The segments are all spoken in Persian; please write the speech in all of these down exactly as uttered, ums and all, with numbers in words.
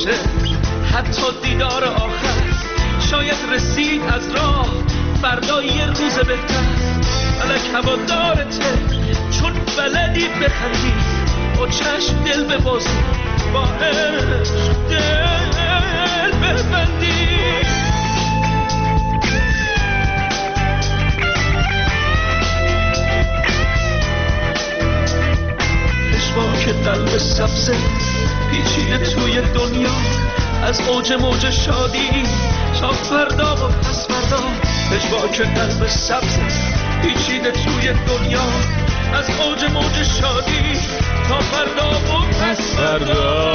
باشه حتی دیدار آخر شاید رسید از راه فردا یه روز بهتر فلک هوادارته چون بلدی بخندی با چشم دل ببازی با عشق دل ببندی که قلب سبزه پیچیده توی دنیا از اوج موج شادی تا فردا و پس فردا پشوا که قلب سبزه پیچیده توی دنیا از اوج موج شادی تا فردا و پس فردا.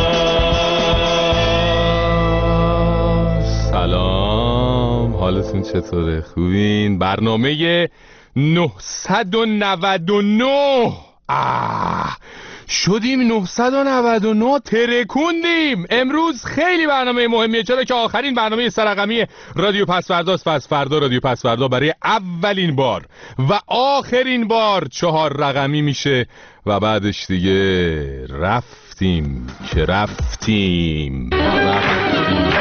سلام، حالتون چطوره؟ خوبین؟ برنامه نهصد و نود و نه آه شدیم نهصد و نود و نه، ترکوندیم. امروز خیلی برنامه مهمیه، چرا که آخرین برنامه سررقمی رادیو پسفرداست. پس فردا رادیو پسفردا برای اولین بار و آخرین بار چهار رقمی میشه و بعدش دیگه رفتیم که رفتیم رفتیم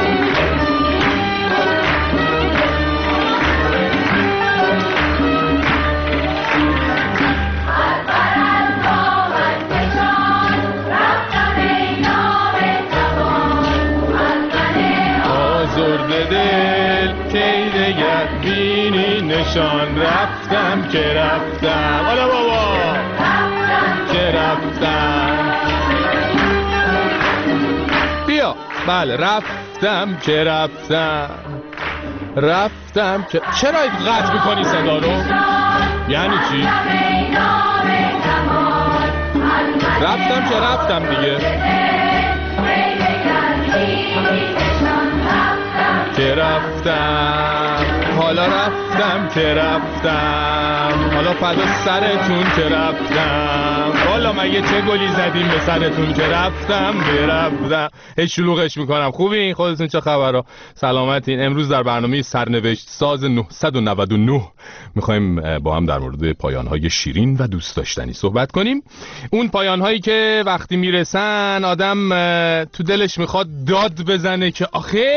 نشان رفتم که رفتم حالا بابا که رفتم بیا بله رفتم که رفتم رفتم که چرا قطع میکنی صدا رو؟ یعنی چی؟ رفتم که رفتم دیگه که رفتم حالا رفتم که رفتم حالا فدا سرتون که رفتم والا مگه چه گلی زدیم به سرتون که رفتم برفتم. هی شلوغش میکنم. خوبین؟ خودتون چه خبرها؟ سلامتین؟ امروز در برنامه سرنوشت ساز نهصد و نود و نه میخوایم با هم در مورد پایانهای شیرین و دوست داشتنی صحبت کنیم. اون پایانهایی که وقتی میرسن آدم تو دلش میخواد داد بزنه که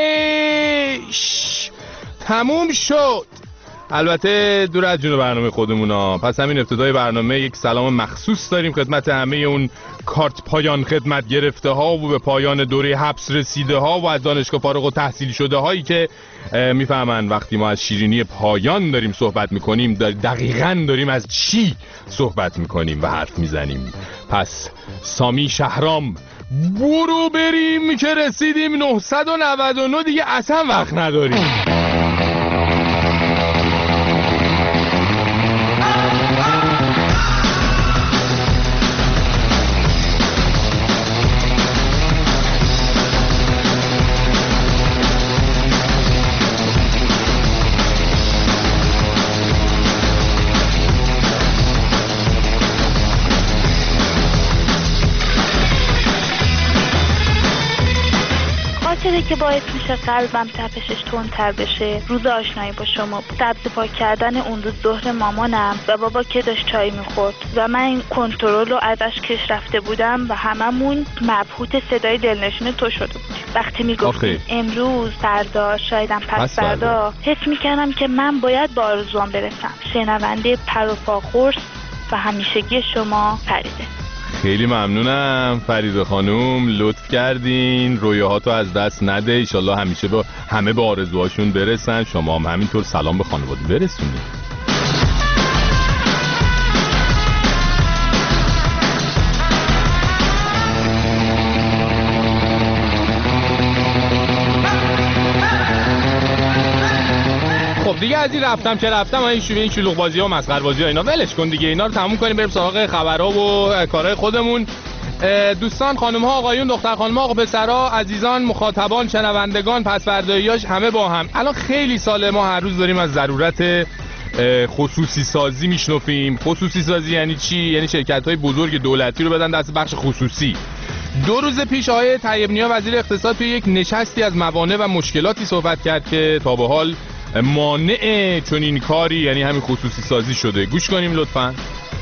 آخیش تموم شد. البته دور از جون برنامه خودمونا. پس همین ابتدای برنامه یک سلام مخصوص داریم خدمت همه اون کارت پایان خدمت گرفته ها و به پایان دوره حبس رسیده ها و از دانشگاه فارغ التحصیل شده هایی که میفهمن وقتی ما از شیرینی پایان داریم صحبت میکنیم دقیقاً داریم از چی صحبت میکنیم و حرف میزنیم. پس سامی شهرام برو بریم که رسیدیم نهصد و نود و نه دیگه اصلا وقت نداریم. خاطره که باعث میشه قلبم تپشش تندتر بشه روز آشنایی با شما بود. سبز پاک کردن اون روز ظهر مامانم و بابا که داشت چای میخورد و من این کنترل رو ازش کش رفته بودم و هممون مبهوت صدای دلنشین تو شده بودیم. وقتی میگفتیم امروز فردا شایدم پس فردا حس میکردم که من باید به آرزوام برسم. شنونده پر و پا قرص و همیشگی شما فریده. خیلی ممنونم فریده خانوم، لطف کردین. رویاهاتو از دست نده، ایشالله همیشه به همه به آرزوهاشون برسن. شما هم همینطور سلام به خانواده برسونید. دیگه از این رفتم که رفتم این شوی این شلوغ بازی ها و مسخره بازی ها اینا ولش کن دیگه. اینا رو تموم کنیم بریم سراغ خبرها و کارهای خودمون. دوستان، خانم ها، آقایون، دختر خانم ها، آقا پسرها، عزیزان، مخاطبان، شنوندگان، پسفرداییاش همه با هم. الان خیلی ساله ما هر روز داریم از ضرورت خصوصی سازی میشنفیم. خصوصی سازی یعنی چی؟ یعنی شرکت های بزرگ دولتی رو بدن دست بخش خصوصی. دو روز پیش آقای طیب نیا وزیر اقتصاد توی یک نشستی از موانع و مشکلاتی صحبت کرد که تا به حال مانع چنین کاری یعنی همین خصوصی سازی شده. گوش کنیم لطفاً.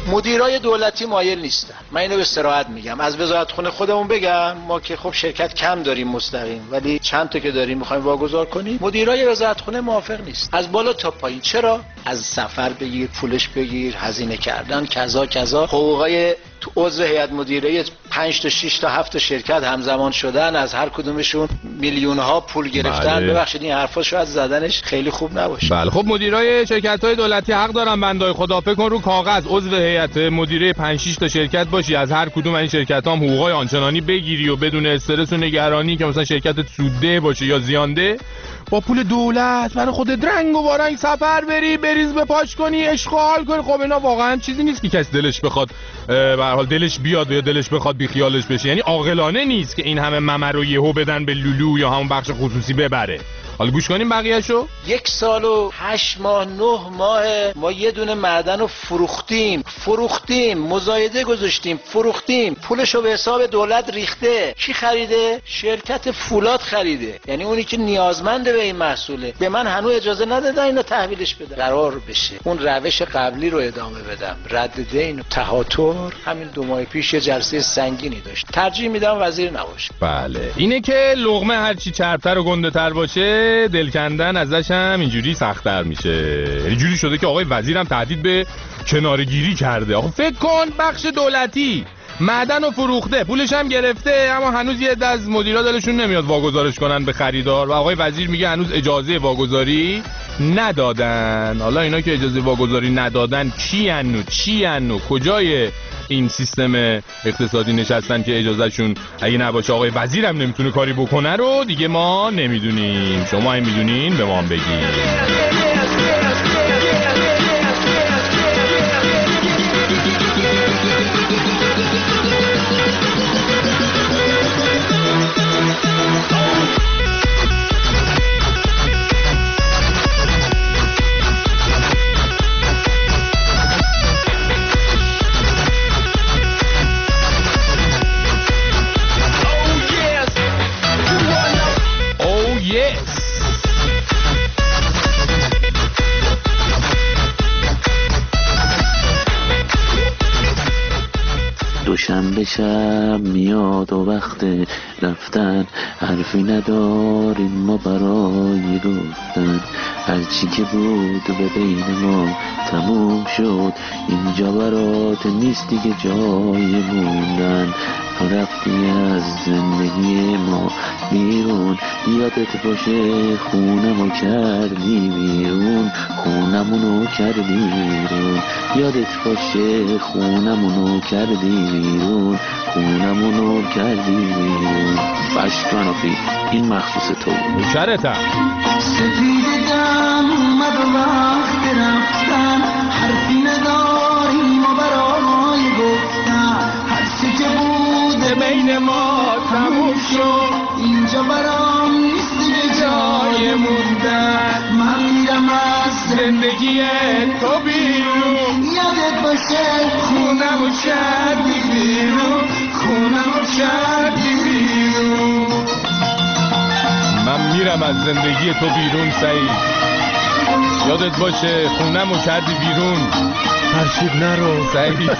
مدیرای دولتی مایل نیستن. من اینو به صراحت میگم. از وزارتخونه خودمون بگم، ما که خب شرکت کم داریم مستقیم، ولی چند تا که داریم میخوایم واگذار کنیم، مدیرای وزارتخونه موافق نیست. از بالا تا پایین. چرا؟ از سفر بگیر، پولش بگیر، هزینه کردن، کذا کذا. حقوقای تو عضو هیئت مدیره پنج تا شش تا هفت تا شرکت همزمان شدن، از هر کدومشون میلیون ها پول گرفتن. بله. ببخشید این حرفا شاید زدنش خیلی خوب نباشه. بله خب مدیرای شرکت‌های دولتی حق دارن بندای خدا. فکر کن رو کاغذ عضو هیئت مدیره پنج شش تا شرکت باشی، از هر کدوم این شرکت‌ها هم حقوقای آنچنانی بگیری و بدون استرس و نگرانی که مثلا شرکت سودده باشه یا زیانده، با پول دولت برای خودت رنگ و بارنگ سفر بری، بریز به پاش کنی، اشغال کنی. خب اینا واقعا چیزی نیست که کسی دلش بخواد به هر حال دلش بیاد یا دلش بخواد بی خیالش بشه. یعنی عاقلانه نیست که این همه ممر رو یهو بدن به لولو یا همون بخش خصوصی ببره. حالا گوش کنیم بقیه‌شو. یک سال و هشت ماه نه ماه ما یه دونه معدن رو فروختیم فروختیم مزایده گذاشتیم فروختیم، پولشو به حساب دولت ریخته. کی خریده؟ شرکت فولاد خریده. یعنی اونی که نیازمنده به این محصوله. به من هنوز اجازه ندادن اینو تحویلش بدم. قرار بشه اون روش قبلی رو ادامه بدم، رد دین و تهاتر. همین دو ماه پیش یه جلسه سنگینی داشت. ترجیح میدم وزیر نباشه. بله اینه که لقمه هرچی چربتر و گنده‌تر باشه، دل کندن ازش هم اینجوری سخت‌تر میشه. اینجوری شده که آقای وزیرم تهدید به کناره‌گیری کرده. آخه فکر کن بخش دولتی معدن و فروخته، پولش هم گرفته، اما هنوز یه عده از مدیرا دلشون نمیاد واگذارش کنن به خریدار و آقای وزیر میگه هنوز اجازه واگذاری ندادن. حالا اینا که اجازه واگذاری ندادن کیان و چیان و کجای این سیستم اقتصادی نشستن که اجازهشون اگه نباشه آقای وزیرم نمیتونه کاری بکنه رو دیگه ما نمیدونیم. شما هم میدونین به ما هم بگین. دوشنبه شب میاد و وقت رفتن، حرفی نداریم ما برای گفتن. هرچی که بود به بین ما تموم شد، اینجا برات نیست دیگه جای موندن. تو رفتی از زندگی ما بیرون، یادت باشه خونمو کردی بیرون، خونمونو کردی بیرون. یادت باشه خونمونو کردی بیرون، خونمونو کردی بیرون. فشت منافی این مخصوص تو بود. شرطم سفیدم اومد و وقت رفتن، حرفی نداریم و برای گفتن. هرچی که بود بین ما تموم شد، اینجا برام نیست دیگه جای موندن. من میرم از زندگی تو بیرون، یادت باشه خونمو کردی بیرون، خونمو کردی بیرون. من میرم از زندگی تو بیرون سعید، یادت باشه خونمو کردی بیرون. فرشید نرو سعید.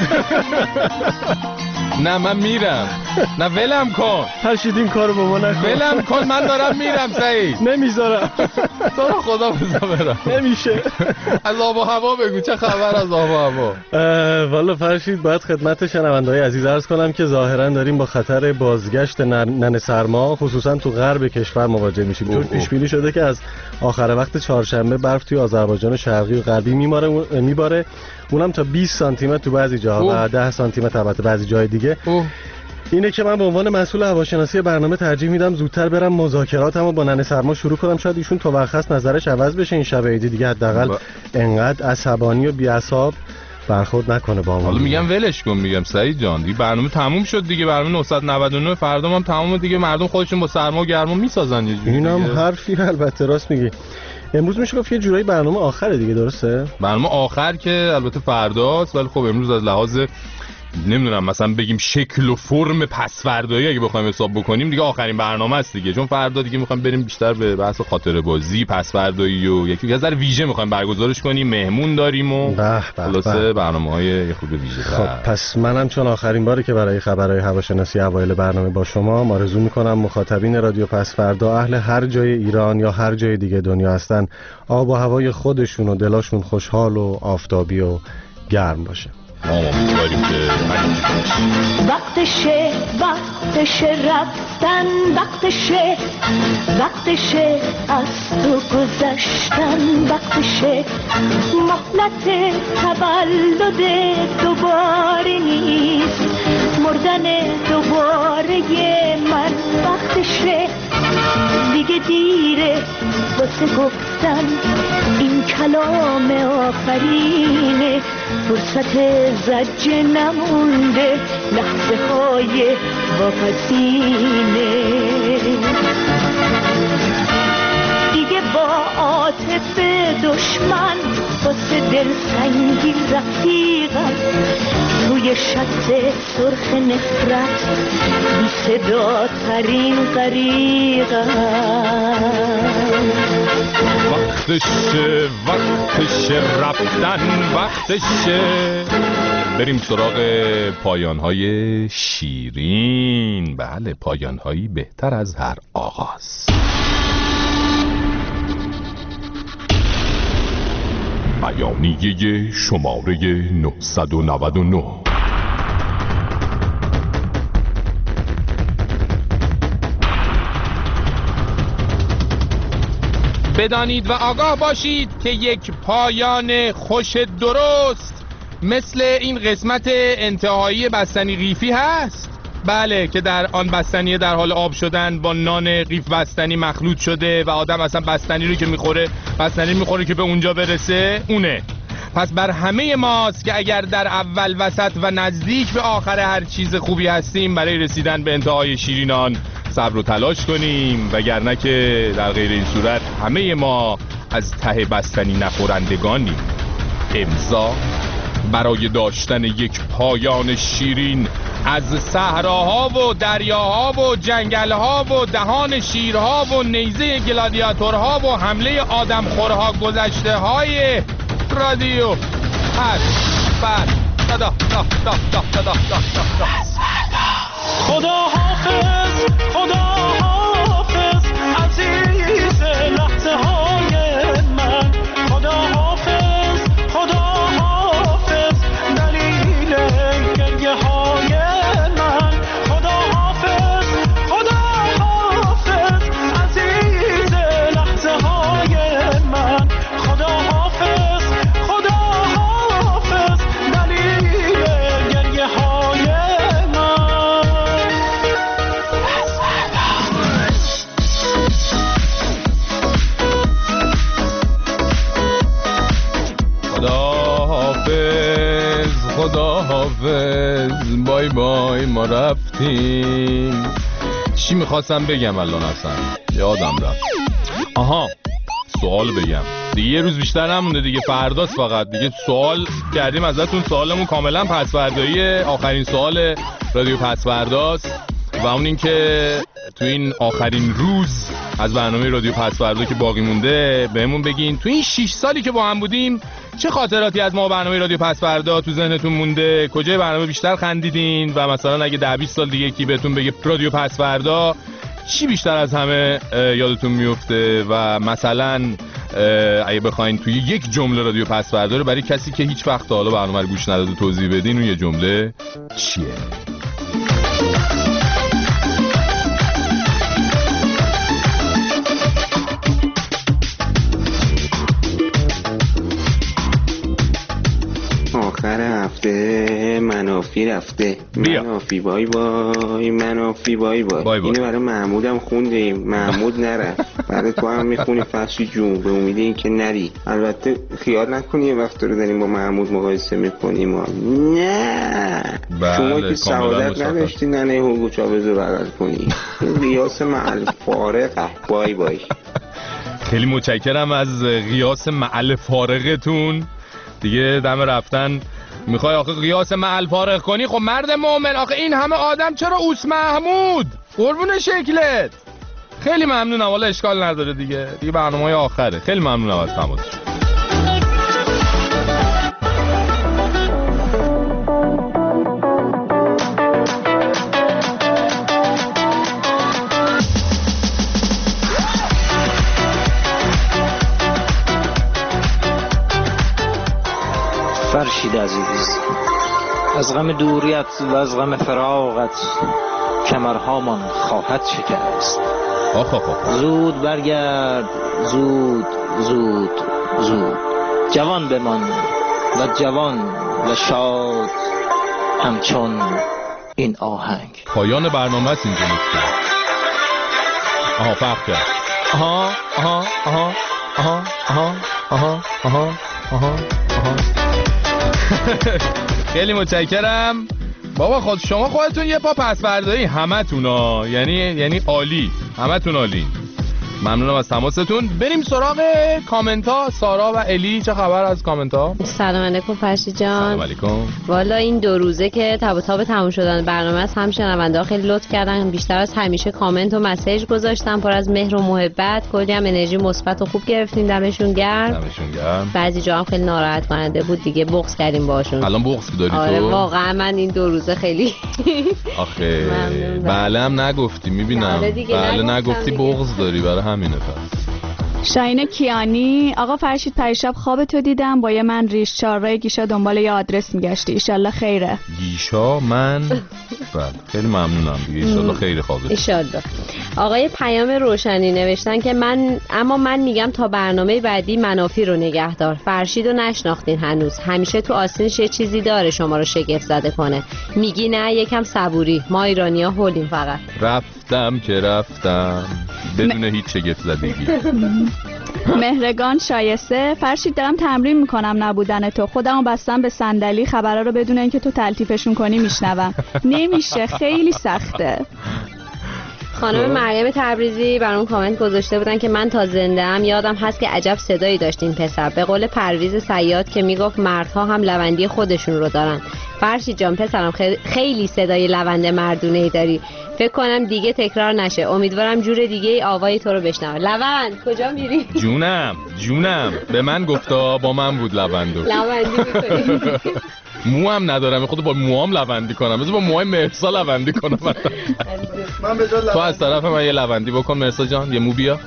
نه من میرم. نه ولم کن فرشید، این کارو با ما نکن. ولم کن، من دارم میرم سعید. نمیذارم. تو رو خدا بذار برم. نمیشه. از آب و هوا بگو، چه خبر از آب و هوا؟ والا فرشید باید خدمت شنونده‌های عزیز عرض کنم که ظاهرا داریم با خطر بازگشت ننه سرما خصوصا تو غرب کشور مواجه میشیم، چون پیش بینی شده که از آخر وقت چهارشنبه برف توی آذربایجان شرقی و غربی میباره میباره اونم تا بیست سانتی متر تو بعضی جاها و ده سانتی متر البته بعضی جای دیگه. اوه. اینه که من به عنوان مسئول هواشناسی برنامه ترجیح میدم زودتر برم مذاکراتمو با ننه سرما شروع کنم، شاید ایشون تا وقت هست نظرش عوض بشه این شب عیدی دیگه، حداقل با... انقدر عصبانی و بی‌عصاب برخورد نکنه با ما. حالا میگم ولش کن، میگم سعید جان دیگه برنامه تموم شد دیگه، برنامه نهصد و نود و نه فردا هم تمومه دیگه، مردم خودشون با سرما و گرما میسازن یه جوری. اینم حرفی البته راست میگی. امروز میشه گفت یه جورایی برنامه آخره دیگه، درسته؟ برنامه آخر که البته فرداست، ولی خب امروز از لحاظ نمیدونم مثلا بگیم شکل و فرم پس فردایی اگه بخوایم حساب بکنیم دیگه آخرین برنامه است دیگه، چون فردا دیگه میخوایم بریم بیشتر به بحث خاطره بازی، پس فردایی و یکی از در ویژه میخوایم برگزارش کنیم، مهمون داریم و خلاصه برنامه‌های یه خود ویژه. خب پس منم چون آخرین باری که برای خبرهای هواشناسی اوایل برنامه با شما آرزو میکنم مخاطبین رادیو پس فردا اهل هر جای ایران یا هر جای دیگه دنیا هستن آب و هوای خودشون و دلاشون خوشحال و آفتابی و گرم باشه. وقتشه وقتشه رفتن، وقتشه وقتشه از تو گذشتن، وقتشه مهلت تولد دوباره نیست، مردن دوباره من، وقتشه دیگه دیره واسه گفتن این کلام آخرینه، فرصت زجه نمونده، لحظه های واپسینه، دیگه با عاطف دشمن واسه دل سنگی رفیقم، روی شط سرخ نفرت بی صدا ترین غریقم. وقتشه وقتشه رفتن، وقتشه بریم سراغ پایان‌های شیرین. بله، پایان‌هایی بهتر از هر آغاز. بیانیه شماره نهصد و نود و نه. بدانید و آگاه باشید که یک پایان خوش درست مثل این قسمت انتهایی بستنی قیفی هست. بله، که در آن بستنی در حال آب شدن با نان قیف بستنی مخلوط شده و آدم اصلا بستنی رو که میخوره بستنی میخوره که به اونجا برسه، اونه. پس بر همه ماست که اگر در اول، وسط و نزدیک به آخر هر چیز خوبی هستیم برای رسیدن به انتهای شیرین آن صبر و تلاش کنیم، وگرنه که در غیر این صورت همه ما از ته بستنی نخورندگانیم. امضا برای داشتن یک پایان شیرین از صحراها و دریاها و جنگلها و دهان شیرها و نیزه گلادیاتورها و حمله آدمخورها گذشته های رادیو پس فردا. خدا حافظ، خدا حافظ عزیز لحظه های من، خدا حافظ، خدا حافظ دلیل گریه های من، خدا حافظ، خدا حافظ عزیز لحظه های من، خدا حافظ، خدا حافظ دلیل گریه های من. خدا حافظ، بای بای، ما رفتیم. چی میخواستم بگم الان اصلا یادم رفت. آها، سوال بگم دیگه، یه روز بیشتر نمونده دیگه، فرداست فقط دیگه. سوال کردیم ازتون، سوالمون کاملا پس فردایی، آخرین سوال رادیو پس فرداست و اون این که تو این آخرین روز از برنامه رادیو پس فردا که باقی مونده بهمون بگین تو این شش سالی که با هم بودیم چه خاطراتی از ما برنامه رادیو پس فردا تو ذهنتون مونده، کجای برنامه بیشتر خندیدین و مثلا اگه ده بیست سال دیگه کی بهتون بگه رادیو پس فردا چی بیشتر از همه یادتون میفته و مثلا اگه بخواین توی یک جمله رادیو پس فردا رو برای کسی که هیچ وقت حالا برنامه رو گوش نداده توضیح بدین، اون یه جمله چیه؟ آخر هفته منافی رفته. بیا. منافی بای بای، منافی بای بای, بای, بای. اینو برای محمودم خوندیم، محمود نرفت. برای تو هم میخونی فرشی جون، به امید این که نری. البته خیال نکنی یه وقت رو داریم با محمود مقایسه میکنیم. نه بله، شما که سعادت نداشتی ننه هوگو چاوز رو بغل کنی. قیاس معل فارقه. بای بای. خیلی متشکرم از قیاس معل فارقتون. دیگه دم رفتن میخوای آخه قیاس محل فارغ کنی؟ خب مرد مومن آخه این همه آدم چرا اوس محمود؟ قربون شکلت. خیلی ممنونم، والا اشکال نداره دیگه، دیگه برنامه‌های آخره. خیلی ممنونم از تماس. فرشید عزیز، از غم دوریت و از غم فراقت کمرهامان خواهد شکست. آخ آخ آخ. زود برگرد، زود زود زود، جوان بمان و جوان و شاد همچون این آهنگ. پایان برنامه است اینجا نیست. آها فرق کرد. آها آها آها آها آها آها آها آها آها. خیلی متشکرم بابا. خود شما خودتون یه پا پس برداری همتونا، یعنی یعنی عالی، همتون عالی. ممنونم از تماستون. بریم سراغ کامنت ها. سارا و الی چه خبر از کامنت ها؟ سلام علیکم فرشید جان. سلام علیکم. والا این دو روزه که تب و تاب تموم شدن برنامه است، هم شنونده ها خیلی لطف کردن، بیشتر از همیشه کامنت و مسیج گذاشتن پر از مهر و محبت، کلی هم انرژی مثبت و خوب گرفتیم. دمشون گرم. دمشون گرم. بعضی جا هم خیلی ناراحت کننده بود دیگه، بغض کردیم باهاشون. الان بغض داری تو؟ آره واقعا من این دو روزه خیلی آخه بله هم نگفتی، میبینم بله نگفتی بغض داری، برای همینه. شاهین کیانی، آقا فرشید پریشب خواب تو دیدم با یه من ریش چهارراه گیشا دنبال یه آدرس میگشتی، ایشالله خیره. گیشا من بله خیلی ممنونم دیگه، ایشالله خیره خوابه. ایشالله. آقای پیام روشنی نوشتن که من اما من میگم تا برنامه بعدی منافی رو نگهدار. فرشید رو نشناختین هنوز، همیشه تو آستینش یه چیزی داره شما رو شگفت زده کنه. میگی نه یکم صبوری، ما ایرانی‌ها هولیم فقط. رفتم که رفتم بدون هیچ شگفت زدگی. مهرگان شایسته، فرشید دارم تمرین میکنم نبودن تو، خودمو بستم به صندلی، خبرها رو بدون اینکه تو تلطیفشون کنی میشنوم. نمیشه، خیلی سخته. خانم مریم تبریزی برام کامنت گذاشته بودن که من تا زنده ام یادم هست که عجب صدایی داشت این پسر. به قول پرویز صیاد که میگفت مردها هم لوندی خودشون رو دارن. فرشید جان پسرم خیلی صدای لونده مردونه‌ای داری، فکر کنم دیگه تکرار نشه. امیدوارم جور دیگه ای آوای تو رو بشنوم. لوند کجا میری؟ جونم جونم به من گفتا با من بود لوندو. لوندی میکنی؟ مو هم ندارم، خود با موام لوندی کنم، بذار با موهای مرسا لوندی کنم. من به جای تو از طرف من یه لوندی بکن مرسا جان، یه مو بیا.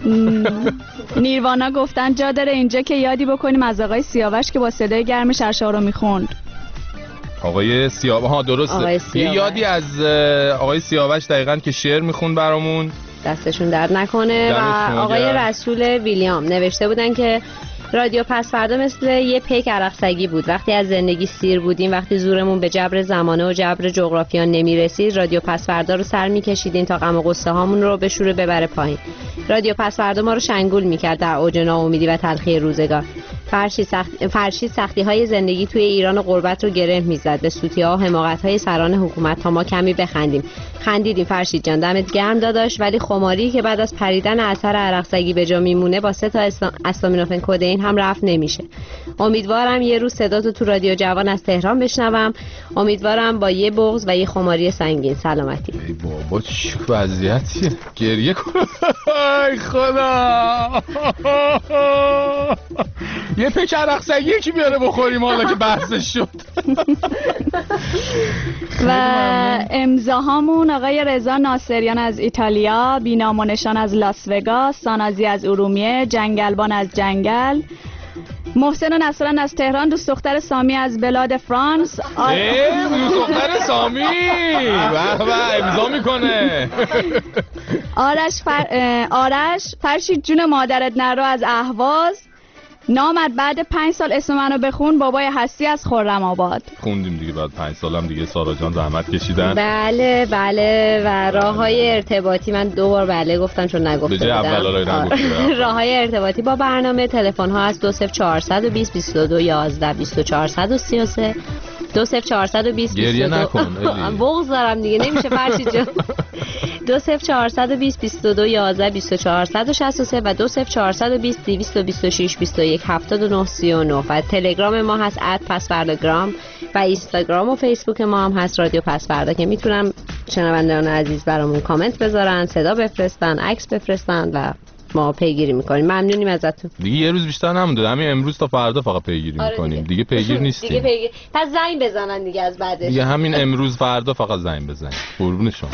نیروانا گفتن جا داره اینجا که یادی بکنیم از آقای سیاوش که با صدای گرمش اشعار رو میخوند. آقای سیاوش، ها درسته، یه یادی از آقای سیاوش دقیقاً که شعر میخوند برامون، دستشون درد نکنه. و آقای رسول ویلیام نوشته بودن که رادیو پس فردا مثل یه پیک عرق سگی بود، وقتی از زندگی سیر بودیم، وقتی زورمون به جبر زمانه و جبر جغرافیا نمیرسید، رادیو پس فردا رو سر میکشیدین تا غم و غصه هامون رو به شوره ببره پایین. رادیو پس فردا ما رو شنگول میکرد در اوج ناامیدی و تلخی روزگار. فرشید سخت... فرشید سختی های زندگی توی ایران و غربت رو گره میزد به سوتی ها و حماقت های سران حکومت تا ما کمی بخندیم. خندیدیم فرشید جان، دمت گرم داداش، ولی خماری که بعد از پریدن اثر عرق سگی به جا میمونه با سه تا استا... استامینوفن کدئین هم رفت نمیشه. امیدوارم یه روز صداتو تو رادیو جوان از تهران بشنوم. امیدوارم با یه بغض و یه خماری سنگین. سلامتی. ای بابا چه وضعیتیه، گریه کنم. ای خدا. یه پیک عرق سگی کی بیاره بخوریم حالا که بحثش شد. و امضاهامون آقای رضا ناصریان از ایتالیا، بینام و نشان از لاس وگاس، سانازی از ارومیه، جنگلبان از جنگل، محسن و نصران از تهران، دوست دختر سامی از بلاد فرانس. ای دوست دختر سامی واه واه امضا میکنه. آرش فر... آرش فرشید جون مادرت نرو از اهواز، نامد بعد پنج سال اسم منو بخون، بابای هستی از خرم آباد. خوندیم دیگه، بعد پنج سالم دیگه سارا جان زحمت کشیدن. بله بله. و راههای ارتباطی من دو بار بله گفتم چون نگفته بودم. به جای اول رای نگفتم. راههای ارتباطی با برنامه، تلفن ها از دو صفر چهار دو صفر بیست بیست و دو یازده بیست و چهار سی و سه دو صفر چهارصد و بیست گریه نکن بغض دارم دیگه نمیشه فرشید جان. دو صفر چهارصد و بیست بیست و دو یازده بیست و چهار صد و شصت و سه و دو صفر چهارصد و بیست دویست و بیست و شش بیست و یک هفتاد و نه سی و نه و تلگرام ما هست ات پسفرداگرام و اینستاگرام و فیسبوک ما هم هست رادیو پسفردا که میتونم شنوندگان عزیز برامون کامنت بذارن، صدا بفرستن، عکس بفرستن و ما پیگیری میکنیم. ممنونیم ازتون. دیگه یه روز بیشتر نمونده، همین امروز تا فردا فقط پیگیری آره میکنیم دیگه. دیگه پیگیر نیستیم دیگه پیگیر. پس زنگ بزنن دیگه از بعدش دیگه همین امروز فردا فقط زنگ بزنید. قربون شما.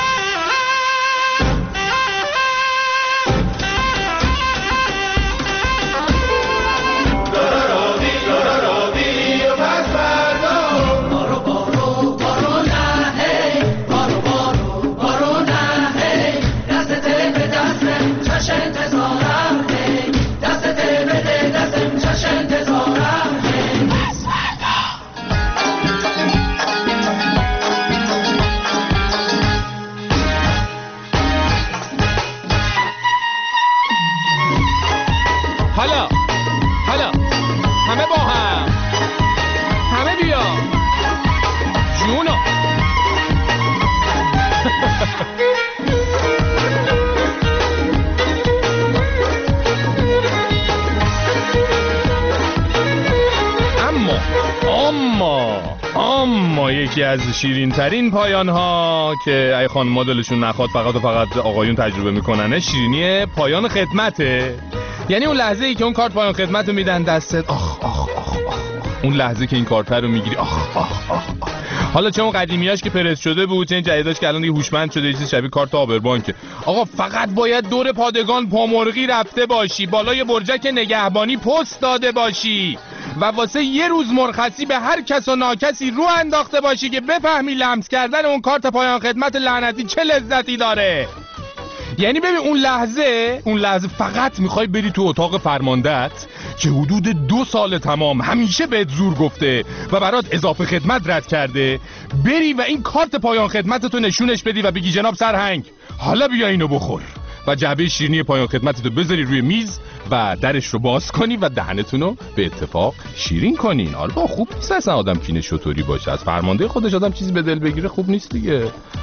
یکی از شیرین ترین پایان ها که ای خانم دلشون نخواد فقط و فقط آقایون تجربه میکننه، شیرینی پایان خدمته. یعنی اون لحظه ای که اون کارت پایان خدمت رو میدن دستت، آخ آخ آخ آخ، اون لحظه که این کارت رو میگیری، آخ آخ آخ. حالا چه اون قدیمیاش که پرس شده بود، چه این جدیداش که الان دیگه هوشمند شده، چیز شبیه کارت آبربانکه. آقا فقط باید دور پادگان پامرغی رفته باشی، بالای برجک نگهبانی پست داده باشی و واسه یه روز مرخصی به هر کس و ناکسی رو انداخته باشی که بفهمی لمس کردن اون کارت پایان خدمت لعنتی چه لذتی داره. یعنی ببین اون لحظه اون لحظه فقط میخوای بری تو اتاق فرماندهت که حدود دو سال تمام همیشه بهت زور گفته و برات اضافه خدمت رد کرده، بری و این کارت پایان خدمتتو نشونش بدی و بگی جناب سرهنگ حالا بیا اینو بخور و جعبه شیرینی پایان خدمتتو بذاری روی میز و درش رو باز کنی و دهنتونو به اتفاق شیرین کنین. آره با خوب نیست اصلا آدم کینه شطوری باشه، از فرمانده خودش آدم چیزی به دل بگیره خوب نیست دیگه.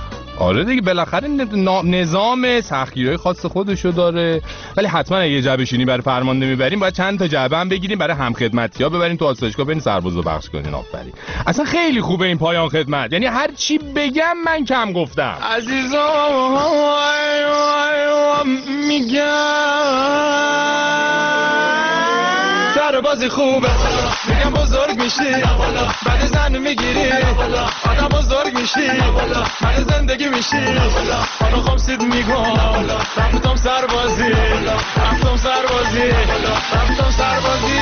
آره دیگه بالاخره نظام سختگیری‌های خاص خودشو داره، ولی حتما یه جعبه شیرینی برای فرمانده میبریم باید چند تا جعبه هم بگیریم برای همخدمتی‌ها ببریم تو آسایشگاه برین سربازو بخش کنین. آفرین، اصلا خیلی خوبه این پایان خدمت، یعنی هر چی بگم من کم گفتم. عزیزان میگم سربازی خوبه، میگم بزرگ میشی بعد زن میگیری، آدم بزرگ میشی بعد زندگی میشی. حالا خمسید میگم رفتم سربازی، رفتم سربازی، رفتم سربازی.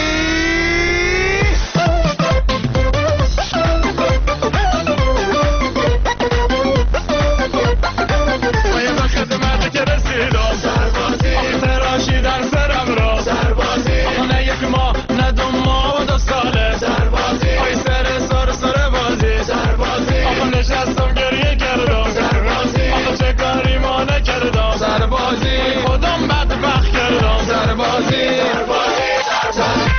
باید با خدمت که رسیدم سربازی، آخه تراشی در سرم را سربازی، آخه نه یک ماه نه دو ماه و دو ساله سربازی، آی سر سر سر بازی سربازی، آخه نشستم گریه کردم سربازی، آخه چه کاری ما نکردم سربازی، خودم بدبخت کردم سربازی، سربازی سربازی.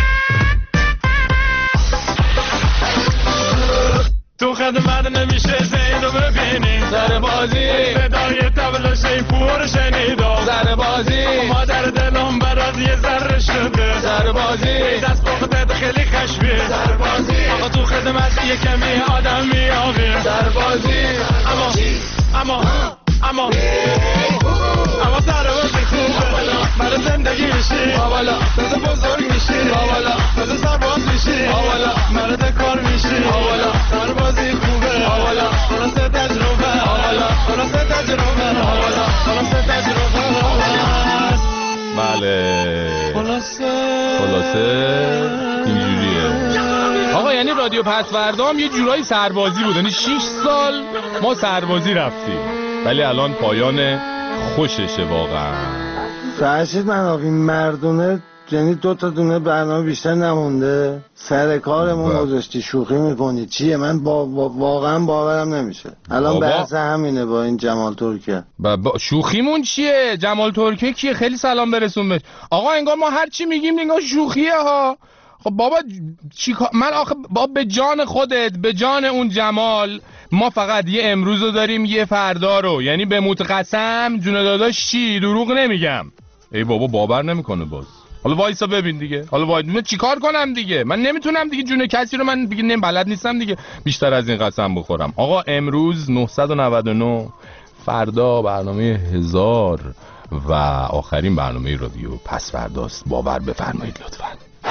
تو خدمت نمیشه زیدو ببینی سربازی، صدای طبل شیپور شنیدم سربازی، مادر دلم برات یه ذره شده سربازی، دست باختت خیلی خشبی سربازی، آقا تو خدمت یه کمی آدم میابی سربازی، اما اما اما اما سربازی خوبه برای زندگی میشی آوالا، تازه بزرگ میشی آوالا، تازه سرباز میشی آوالا، مرد کار میشی آوالا، سربازی خوبه آوالا، خلاصه تجربه آوالا، خلاصه تجربه آوالا، خلاصه تجربه. بله خلاصه خلاصه اینجوریه آقا. یعنی رادیو پسوردا هم یه جورایی سربازی بود، یعنی شش سال ما سربازی رفتیم ولی الان پایان خوششه واقعا. فرشید منافی مردونه، یعنی دو تا دونه برنامه بیشتر نمونده سر کارمون گذاشتی شوخی میکنی چیه؟ من با, با واقعا باورم نمیشه الان بحث همینه با این جمال ترکیه. با, با شوخیمون چیه؟ جمال ترکیه کیه؟ خیلی سلام برسون بهش. آقا انگار ما هر چی میگیم انگار شوخیه ها. خب بابا چی من آخه بابا به جان خودت، به جان اون جمال، ما فقط یه امروز رو داریم یه فردا رو، یعنی به موت قسم جون داداش چی دروغ نمیگم. ای بابا باور نمیکنه باز. حالا وایسا ببین دیگه، حالا وای من چیکار کنم دیگه، من نمیتونم دیگه جون کسی رو من دیگه نمی بلد نیستم دیگه بیشتر از این قسم بخورم. آقا امروز نهصد و نود و نه، فردا برنامه هزار و آخرین برنامه رادیو پس فرداست. باور بفرمایید لطفاً.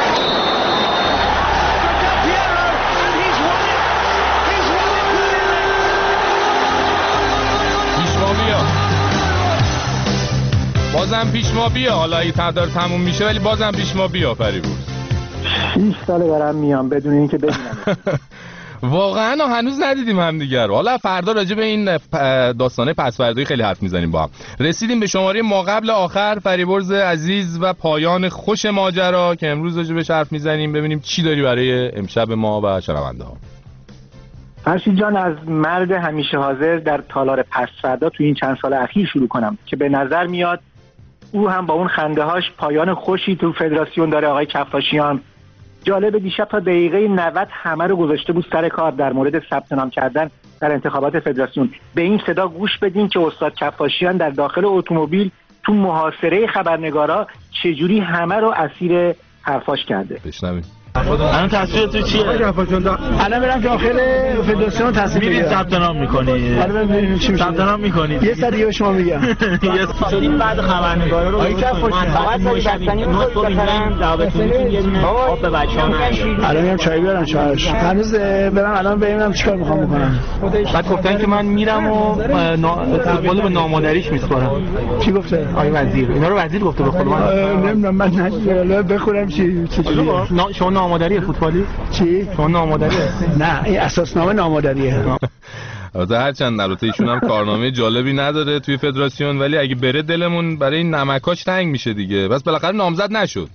بازم پیش ما بیا، حالا اگه تدار تموم میشه ولی بازم پیش ما بیا فریبرز. شیش ساله دارم میام بدون اینکه ببینم. واقعا هنوز ندیدیم هم دیگر. حالا فردا راجع به این داستانه پس فردایی خیلی حرف میزنیم با هم. رسیدیم به شماره ما قبل آخر فریبرز عزیز و پایان خوش ماجرا که امروز راجع بهش حرف میزنیم. ببینیم چی داری برای امشب ما و شنونده ها. فرشید جان، از مرد همیشه حاضر در تالار پس فردا تو این چند سال اخیر شروع کنم که به نظر میاد او هم با اون خنده هاش پایان خوشی تو فدراسیون داره. آقای کفاشیان جالب، دیشب تا دقیقه نود همه رو گذاشته بود سر کار در مورد ثبت نام کردن در انتخابات فدراسیون. به این صدا گوش بدین که استاد کفاشیان در داخل اتومبیل تو محاصره خبرنگارا چجوری همه رو اسیر حرفاش کرده. بشنویم. الان تصویر تو چیه؟ الان میرم داخل فدراسیون تصویر میرید ثبت نام میکنی؟ الان ببینیم چی میشه. ثبت نام میکنید. یه سر دیگه شما میگم. شدیم بعد خبرنگارا رو آقای کفاشیان فقط بستنی می‌خواد ببینیم دعوتتون یه دونه آب به بچه‌ها نشه. الان میام چای بیارم چاش. هنوز برم الان ببینم چیکار میخوام بکنم. بعد گفتن که من میرم و فوتبال به نامادریش میسپارم. کی گفته؟ آقای وزیر. اینا رو وزیر گفته به خود من. نمیدونم من نشدم بخورم چی چی. شما نامادری فوتبالی؟ چی؟ شما نامادری هستی؟ نه این اساسنامه نامادریه. البته هرچند البته ایشون هم کارنامه جالبی نداره توی فدراسیون، ولی اگه بره دلمون برای این نمکاش تنگ میشه دیگه. بس بالاخره نامزد نشد.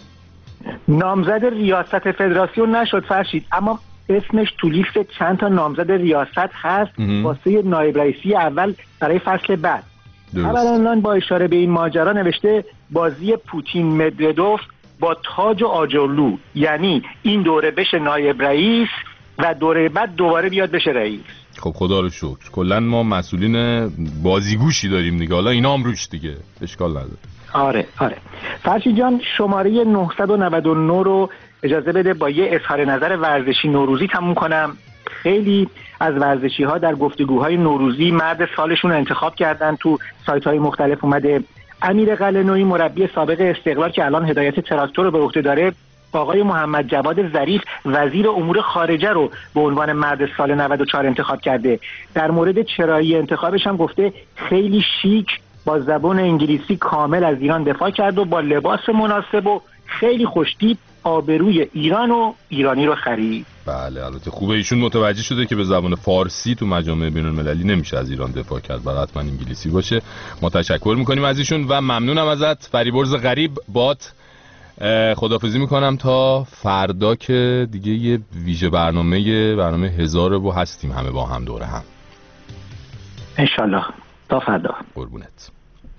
نامزد ریاست فدراسیون نشد فرشید، اما اسمش تو لیست چند تا نامزد ریاست هست واسه نایب رئیسی اول برای فصل بعد. خبرنگاران با اشاره به این ماجرا نوشته بازی پوتین مدردوف با تاج و آجرلو، یعنی این دوره بشه نایب رئیس و دوره بعد دوباره بیاد بشه رئیس. خب خدا رو شکر کلا ما مسئولین بازیگوشی داریم دیگه، حالا اینا هم روش دیگه اشکال نداره. آره آره فرشید جان، شماره نهصد و نود و نه رو اجازه بده با یه اظهار نظر ورزشی نوروزی تموم کنم. خیلی از ورزشی ها در گفتگوهای نوروزی مرد سالشون رو انتخاب کردن، تو سایت های مختلف اومده. امیر قلعه‌نویی مربی سابق استقلال که الان هدایت تراکتور رو به عهده داره، آقای محمد جواد ظریف وزیر امور خارجه رو به عنوان مرد سال نود و چهار انتخاب کرده. در مورد چرایی انتخابش هم گفته خیلی شیک با زبان انگلیسی کامل از ایران دفاع کرد و با لباس مناسب و خیلی خوشتیپ آبروی ایران و ایرانی رو خرید. بله البته خوبه ایشون متوجه شده که به زبان فارسی تو مجامع بین‌المللی نمیشه از ایران دفاع کرد، باید حتما انگلیسی باشه. ما تشکر میکنیم از ایشون و ممنونم ازت فریبرز غریب. بات خداحافظی میکنم تا فردا که دیگه یه ویژه برنامه برنامه هزار رو هستیم همه با هم دوره هم انشالله. تا فردا. قربونت.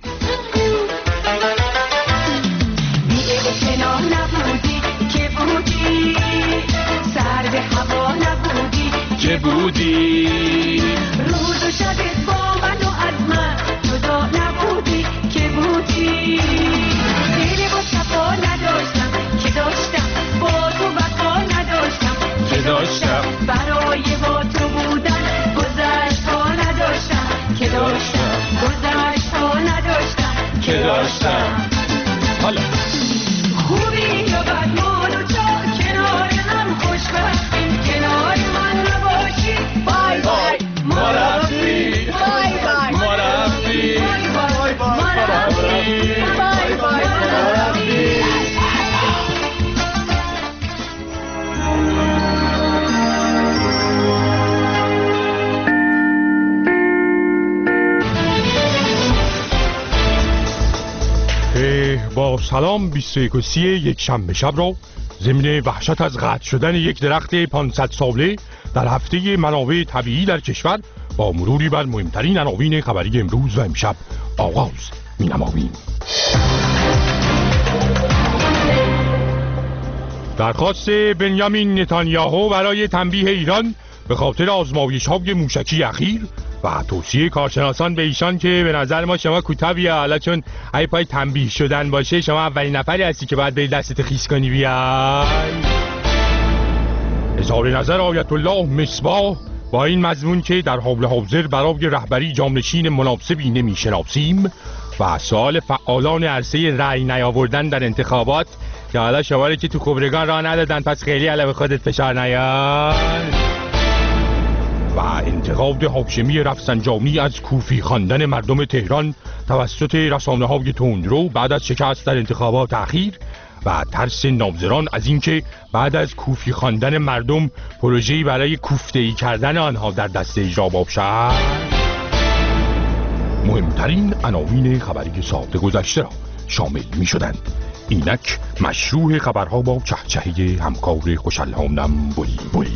کنار نبودی که بودی، سرد هوا نبودی که بودی، روز و شب با من و از من جدا نبودی که بودی. دل با صفا نداشتم که داشتم، با تو وفا نداشتم که داشتم، برای با تو بودن گذشت ها نداشتم که داشتم، گذشت ها نداشتم که داشتم. حالا خوبی یا بد مال و چا کنار هم خوشبختیم، کنار من نباشی بای بای ما رفتی، بای بای ما رفتی، بای بای ما رفتی، بای بای ما رفتی. با سلام بیست و یک و سی یک شنبه شب را ضمن وحشت از قطع شدن یک درخت پانصد ساله در هفته منابع طبیعی در کشور با مروری بر مهمترین عناوین خبری امروز و امشب آغاز می‌نماییم. درخواست بنیامین نتانیاهو برای تنبیه ایران به خاطر آزمایش‌های موشکی اخیر و توصیه کارشناسان به ایشان که به نظر ما شما کوتاه بیا، حالا چون ای پای تنبیه شدن باشه شما اولین نفری هستی که باید بری دستت خیس کنی. بیای اظهار نظر آیت الله مصباح با این مضمون که در حال حاضر برای رهبری جامنشین مناسبی نمی‌شناسیم و سوال فعالان عرصه رأی نیاوردن در انتخابات که حالا شماره که تو خبرگان راه ندادن پس خیلی علاوه خودت فشار نیار، و انتقاد هاشمی رفسنجانی از کوفی خواندن مردم تهران توسط رسانه‌های تندرو بعد از شکست در انتخابات اخیر و ترس نامزدان از اینکه بعد از کوفی خواندن مردم پروژه‌ای برای کوفته‌ای کردن آنها در دست اجرا باشد. مهمترین عناوین خبری ساعت گذشته را شامل می شدند. اینک مشروع خبرها با چهچهه همکار خوش‌الحانم بولی بولی.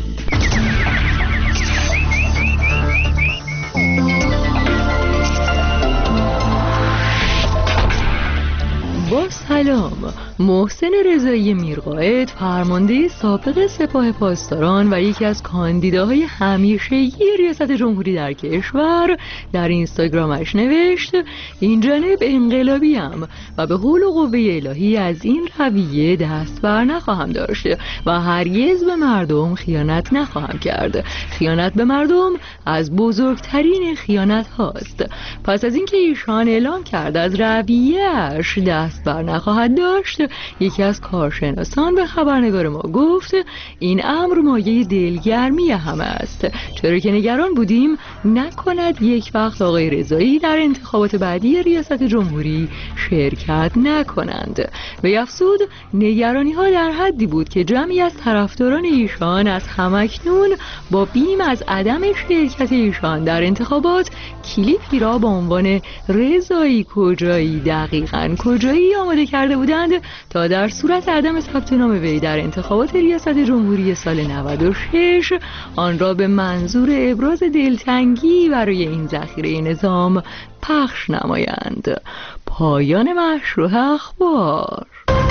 با سلام، محسن رضایی میرقائد، فرمانده سابق سپاه پاسداران و یکی از کاندیداهای همیشگی ریاست جمهوری در کشور، در اینستاگرامش نوشت این جانب انقلابیم و به حول و قوه الهی از این رویه دست بر نخواهم داشت و هرگز به مردم خیانت نخواهم کرد. خیانت به مردم از بزرگترین خیانت هاست. پس از اینکه ایشان اعلام کرد از رویه‌اش دست بر نخواهد داشت، یکی از کارشناسان به خبرنگار ما گفت این امر مایه دلگرمی همه است، چرا که نگران بودیم نکند یک وقت آقای رضایی در انتخابات بعدی ریاست جمهوری شرکت نکنند. و افزود نگرانی ها در حدی بود که جمعی از طرفداران ایشان از همکنون با بیم از عدم شرکت ایشان در انتخابات کلیپی را با عنوان رضایی کجایی دقیقاً کجایی آماده کرده بودند تا در صورت عدم ثبت نام وی در انتخابات ریاست جمهوری سال نود و شش آن را به منظور ابراز دلتنگی برای این ذخیره نظام پخش نمایند. پایان مشروع اخبار.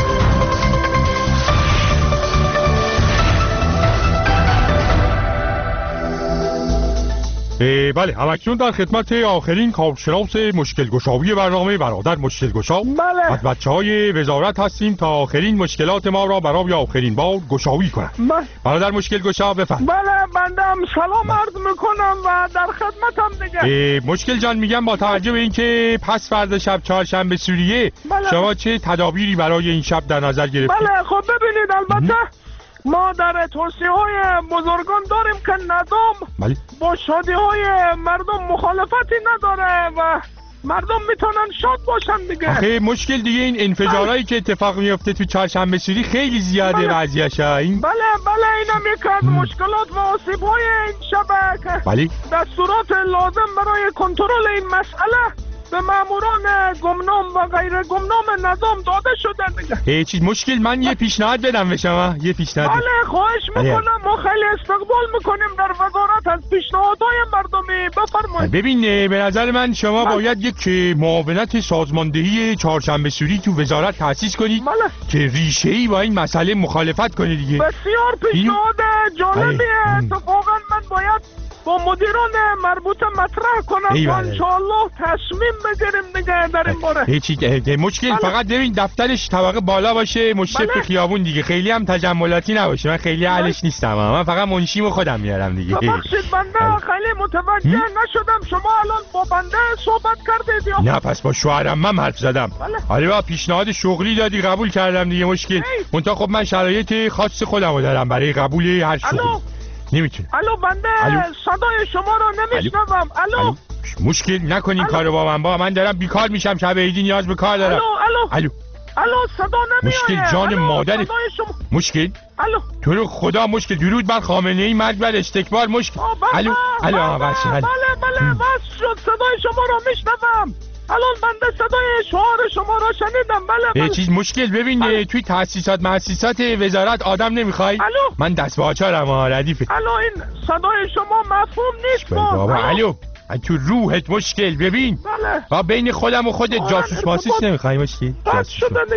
بله، همکنون در خدمت آخرین کارشناس مشکل گشایی برنامه برادر مشکل گشا بله. از بچه های وزارت هستیم تا آخرین مشکلات ما را برای آخرین بار گشایی کنند. بله. برادر مشکل گشا بفرمایید. بله، بنده هم سلام عرض میکنم و در خدمتم دیگه. مشکل جان میگم با توجه به اینکه پس فردا شب چهارشنبه سوریه، بله. شما چه تدابیری برای این شب در نظر گرفتید؟ بله، خب ببینید البته ما در توصیه های بزرگان داریم که نظام بله. با شادی های مردم مخالفتی نداره و مردم میتونن شاد باشن دیگه. آخه مشکل دیگه این انفجارهایی که اتفاق میفته تو چهارشنبه سوری خیلی زیاده. بله. وضعیتش این بله بله اینم یک از مشکلات و آسیب های این شبه که بله. دستورات لازم برای کنترل این مسئله به ماموران گمنام و غیر گمنام نظام داده شدن دیگه. هیچ چیز مشکل من یه پیشنهاد بدم به شما، یه پیشنهاد. بله خواهش میکنم، ما خیلی استقبال میکنیم در وزارت از پیشنهادهای مردمی. بفرمایید. ببین به نظر من شما بله. باید یک معاونت سازماندهی چهارشنبه سوری تو وزارت تأسیس کنید بله. که ریشه‌ای با این مسئله مخالفت کنه دیگه. بسیار پیشنهاد جالبیه. اتفاقا من باید با مدیران مربوطه مطرح کنم و انشاءالله تصمیم بگیریم دیگه در این باره. هیچی مشکل بله. فقط ببین دفترش طبقه بالا باشه، مشرف بله. خیابون دیگه، خیلی هم تجملاتی نباشه. من خیلی اهلش نیستم، من فقط منشیمو خودم میارم دیگه. ببخشید بنده خیلی متوجه نشدم، شما الان با بنده صحبت کردید یا نه؟ پس با شوهرم من حرف زدم. آره با پیشنهاد شغلی دادی قبول کردم دیگه. مشکل منتها خب من شرایط خاص خودمو دارم برای قبول هر شغلی. نمیتونه. الو بنده الو. صدای شما رو نمیشنوم. الو. الو مشکل نکنین الو. کارو با من با من دارم بیکار میشم، شب عیدی نیاز به کار دارم. الو الو الو الو صدا نمیاد. مشکل جان مادر شما... مشکل الو تو رو خدا مشکل درود بر خامنه ای، مرگ بر استکبار. مشکل الو الو آقا بس بله بله بس شد، صدای شما رو میشنوم. الان بنده صدای شعار شما را شنیدم. بله بله. یه چیز مشکل ببین بله. توی تاسیسات مؤسسات وزارت آدم نمیخوای؟ الو من دست باچارم ها ردیفه. الو این صدای شما مفهوم نیست بابا. الو تو روحت مشکل ببین. بله. با بین خودم و خودت جاسوس ماسوس نمیخوای مشکل؟ بس شده دیگه.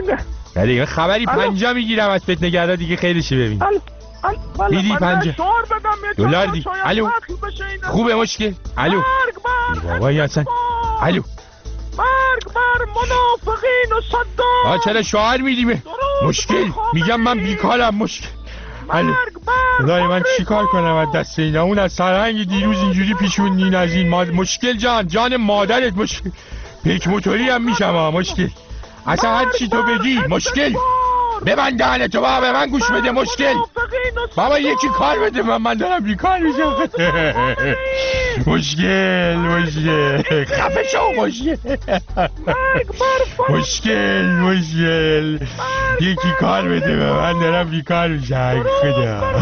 نه دیگه خبری پنجا میگیرم از بهت نگردا دیگه خیلیشی ببین. دیدی پنجا دلار دی. الو خوبه مشکل؟ الو بابا یاسن. الو مرگ بر منافقین و صدام. آ چرا شعار میدیم؟ مشکل میگم من بیکارم مشکل. الو خدای من چیکار کنم از دست اینا؟ اون از سرهنگ دیروز اینجوری پیشوندین از این ماد... مشکل جان جان مادرت مشکل. پیک موتوری هم میشم ها مشکل. اصلا هر چی تو بگی مشکل. ببند دهنتو بابا به من گوش بده مشکل. بابا یکی کار بده من من دارم بیکار میشم. مشکل مشکل خفه شو مشکل. مشکل مشکل یکی کار بده به من دارم بیکار میشم. خدا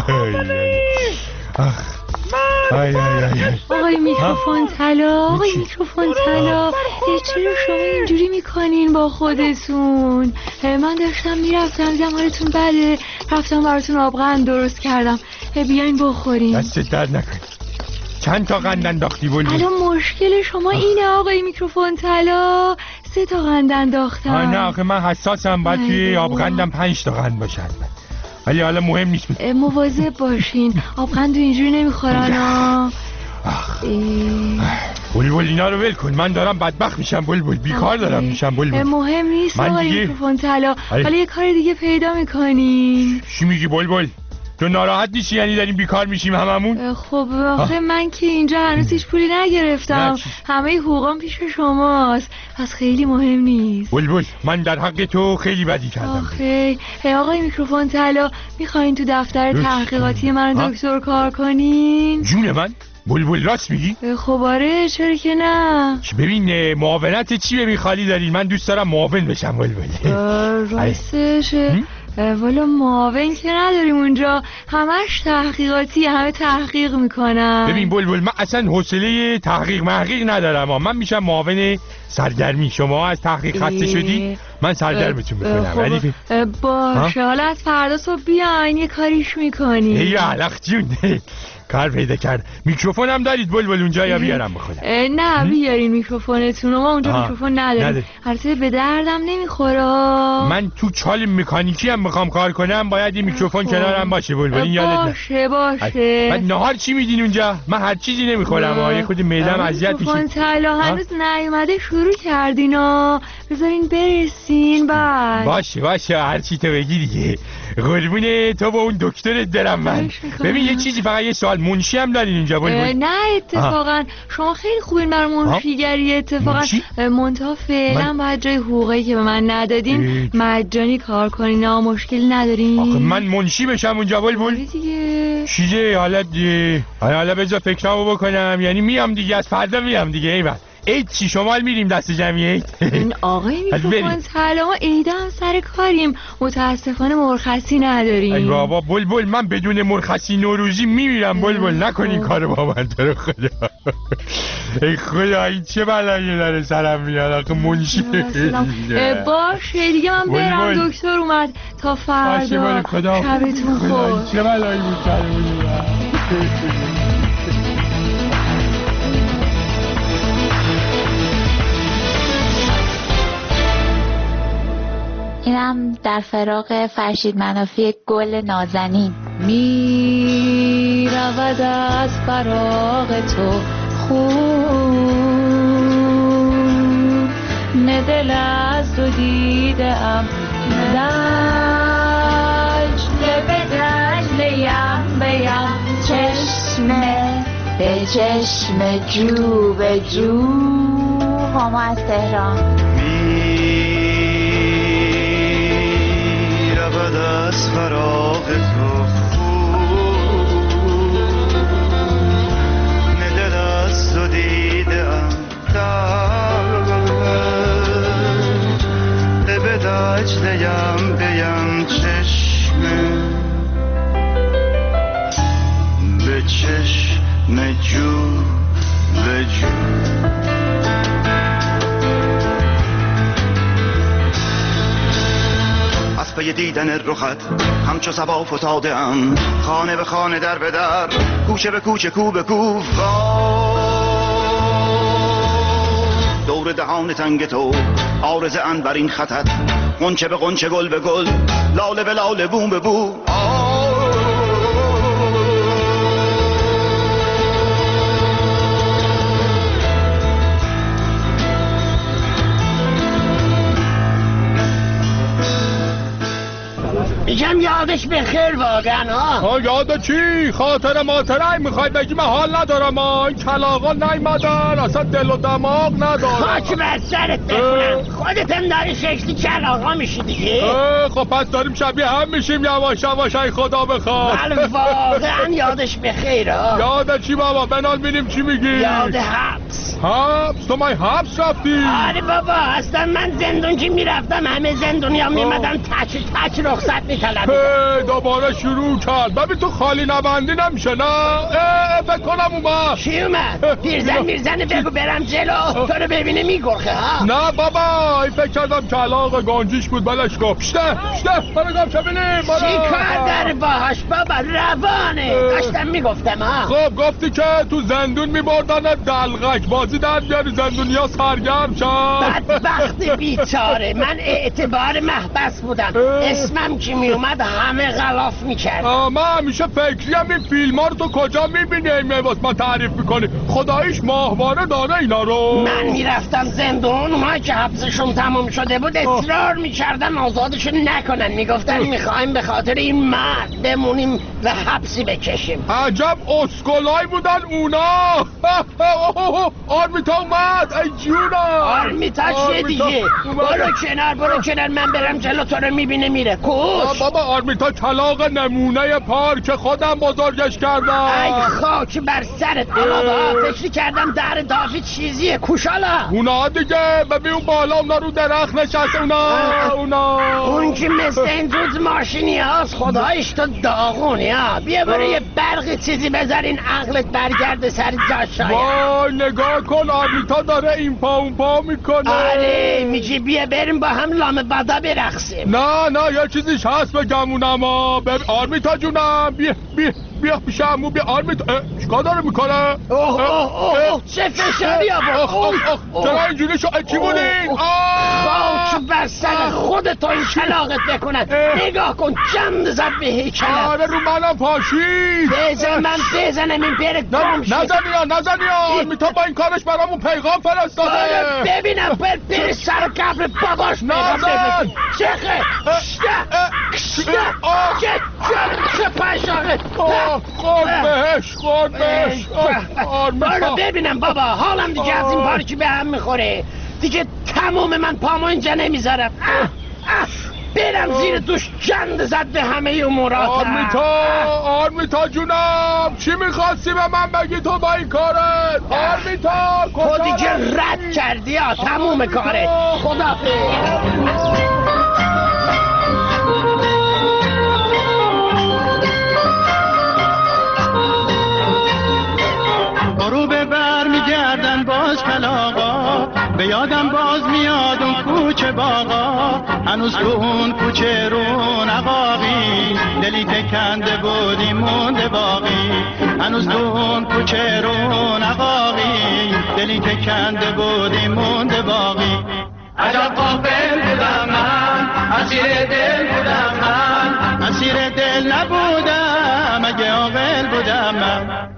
آی آی آی آقای میکروفون طلا آقای میکروفون طلا چرا شما اینجوری میکنین با خودتون؟ من داشتم میرفتم دیدم حالتون بده رفتم براتون آبقند درست کردم بیاین بخورین. دست درد نکن. چند تا قند انداختی بلبل؟ الان مشکل شما اینه آقای میکروفون طلا سه تا قند انداختم. نه آخه من حساسم باید توی آبقندم پنج تا قند باشن ولی حالا مهم نیست. مواظب باشین آبقند اینجوری نمیخورن ها. بلبل اینا رو ول کن من دارم بدبخت میشم بلبل بیکار دارم میشم بلبل. مهم نیست آقای میکروفون طلا حالا یه کار دیگه پیدا میکنین. چی میگی بلبل؟ تو ناراحت نیستی یعنی داریم بیکار میشیم هممون؟ خب آخه من که اینجا هنوز هیچ پولی نگرفتم همه حقوقم پیش شماست پس خیلی مهم نیست. بلبل من در حق تو خیلی بدی کردم. آخه آقای میکروفون طلا میخواین تو دفتر تحقیقاتی من دکتر کار کنین؟ جون من؟ بلبل راست میگی؟ خب آره چرا که نه. ببین معاونت چی ببین خالی دارین من دوست دارم معاون بشم بلبل. راستش والا معاون که نداریم اونجا همش تحقیقاتی همه تحقیق میکنم. ببین بلبل من اصلا حوصله تحقیق محقیق ندارم من میشم معاون سرگرمی. شما از تحقیق خسته شدی من سرگرمتون میکنم. ولی باشه حالا از فردا صبح بیاین یه کاریش میکنی. ای علق جون کار پیدا کرد. میکروفون هم دارید بلبل اونجا یا بیارم بخونم؟ نه بیارین میکروفونتون ما اونجا میکروفون نداریم. البته به دردم نمیخوره. من تو چال مکانیکی هم میخوام کار کنم باید این میکروفون کنارم باشه بلبل این یادت باشه باشه. بعد نهار چی میدین اونجا؟ من هر چیزی نمیخورم یه خود معده‌ام اذیت میشه. میکروفون طلا هنوز نیومده شروع کردینا بذارین برسین بعد. باشه باشه هر چی تو بگی دیگه. قربون تو با اون دکترت دارم من. ببین یه چیزی فقط یه سوال منشی هم دارین اینجا بلبل؟ نه اتفاقا شما خیلی خوبین برای منشیگری اتفاقا منتها فعلا من... باید جای حقوقی که به من ندادین مجانی کار کنین ها مشکل ندارین. آخه من منشی بشم اونجا بلبل؟ دیگه چیزه حالا دیگه حالا بذار فکرامو بکنم یعنی میام دیگه از فردا میام دیگه. ایول عید چی شمال میریم دست جمعی عید؟ این آقای میکروفون طلا عید هم سر کاریم متاسفانه مرخصی نداریم. ای بابا بلبل من بدون مرخصی نوروزی میمیرم بلبل نکنین کارو با من تو رو خدا. ای خدا این چه بلایی داره سرم میاد آخه منشی. باشه دیگه من برم دکتر اومد تا فردا شبتون خوش. چه بلایی بود سرمون. اینم در فراق فرشید منافی گل نازنین. می رود از فراق تو خون ندل از تو دیدم دجله به دجله یم بیم چشمه به چشم جو به جو. ماما از تهران. از فراق تو خون ندل از تو دیدم دجله به دجله یم بیم چشمه به چشم جو به جو. پی دیدن رخت همچو صبا فتاده ام خانه به خانه در به در کوچه به کوچه کو به کو. دور دهان تنگ تو عارض عنبرین خطت قنچه به قنچه گل به گل لاله به لاله بوم به بو میگم یادش بخیر واقعا ها. ها یاد چی؟ خاطر ماتره میخوای بگی من حال ندارم ها. این کلاغا نیمدن اصلا دل و دماغ ندارم. خاک بر سرت بکنم خودت هم داری شکلی کلاغا میشی دیگه. خب پس داریم شبیه هم میشیم یواش یواش ای خدا بخواد. بله واقعا یادش بخیر ها. یاد چی بابا؟ بنال بینیم چی میگی؟ یاد حبس. حبس؟ تو من حبس رفتی؟ آره بابا اصلا من زندون که میرفتم همه زندونی ها میمدن تچ تچ رخصت میطلبیدن. دوباره شروع کرد. ببین تو خالی نبندی نمیشه نه؟ فکر کنم اومد. چی اومد؟ پیرزن میرزنه بگو برم جلو تو رو ببینه میگرخه ها. نه بابا این فکر کردم کلاغ گانجیش بود بلش گفت. شته شته برو گم چه بینیم. چی کار داره باهاش بابا؟ روانه داشتم میگفتم ها. خب گفتی که تو زندون میبردن دلغک بازی در بیاری زندونیا سرگرم شد. بدبخت بیچاره من اعتبار محبس بودم اسمم که میومد همه غلاف میکرد. من همیشه فکریم این فیلم ها رو تو کجا میبینی ایمه واسه من تعریف میکنی؟ خداییش ماهواره داره اینا رو. من میرفتم زندون اونایی که حبسشون تموم شده بود اصرار میکردن آزادشون نکنن میگفتن میخوایم به خاطر این مرد بمونیم و حبسی بکشیم. عجب اسکولای بودن اونا. آرمیتا اومد ای جونا. آرمیتا چیه دیگه؟ برو کنار برو کنار من برم جلو تو رو میبینه میره. کوش بابا آرمیتا کلاغ نمونه پارک خودم بزرگش کردم. ای خاک بر سرت بابا فکر کردم در دافی چیزیه کوشالا. اونا دیگه ببین اون بالا اونا رو درخت نشسته اونا اونا اون که مثل این روز ماشینی هاست خدایش تو داغونی ها. بیا برای یه برقی چیزی بذارین عقلت برگرده سر جاش. وای نگاه کن آرمیتا داره این پا اون پا میکنه. آره میگی بیا بریم با هم لامه بادا برقصیم. نه نه یه چیزیش هست بگمونم ها. آرمیتا جونم بیا بیا بیا پیش عمو بیا. آرمیتا چیکار داره میکنه؟ اوه اوه اوه چه فشاری آورد. چرا اینجوری شو چی بودین؟ خاک بر سر خودت این کلاغت بکنن. نگاه کن جمد زد به هیکلت. آره رو منم پاشید. بزن من بزنم این بره گم شد. نزنی یا نزنی یا آرمیتا با این کارش برامون پیغام فرستاده. ببینم بر بری سر قبر باباش نزن. چخه کشته کشته چه پشاقه. خورد بهش خورد بهش. برو ببینم بابا حالم دیگه از این پارکی به هم میخوره دیگه. تمام من پامو اینجا نمیذارم. برم زیر دوش جند زد به همه امورات. آرمیتا آرمیتا جونم چی میخواستی به من بگی تو با این کارت؟ آرمیتا تو دیگه رد کردی یا تموم کارت. خدافظ. غروب بر میگردن باز کلاغا به یادم باز میاد اون کوچه باغا. هنوز تو اون کوچه رون عقاقی دلی تکنده بودی مونده باقی. هنوز تو اون کوچه رون عقاقی دلی تکنده بودی مونده باقی. عجب غافل بودم من اسیر دل بودم من اسیر دل نبودم اگه عاقل بودم من.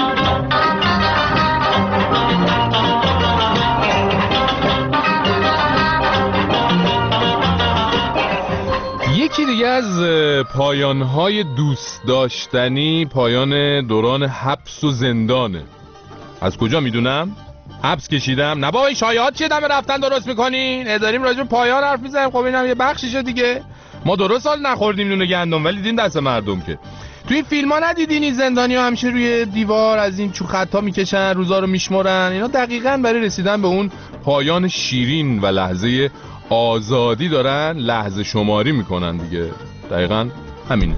یکی دیگه از پایانهای دوست داشتنی پایان دوران حبس و زندانه. از کجا میدونم؟ حبس کشیدم. نه بابا این شایعات چیه دم رفتن درست میکنین؟ داریم راجع به پایان حرف میزنیم. خب اینم یه بخشیشه دیگه. ما درست سال نخوردیم نون گندم ولی دیدیم دست مردم که. تو این فیلم ها ندیدین این زندانی ها همیشه روی دیوار از این چوب خطا میکشن روزا رو میشمرن؟ اینا دقیقاً برای رسیدن به اون پایان شیرین و لحظه آزادی دارن لحظه شماری میکنن دیگه. دقیقاً همینه.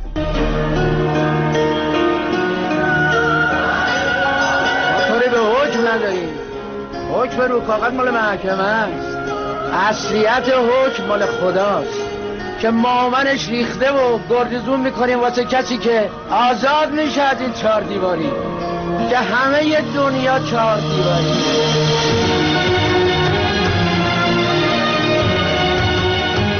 طوری به حکم نداریم. حکم رو کاغذ مال محکمه است. اصلیت حکم مال خداست که مامنش ریخته و گردیزون میکنیم واسه کسی که آزاد میشه از این چهار دیواری که همه ی دنیا چهار دیواری.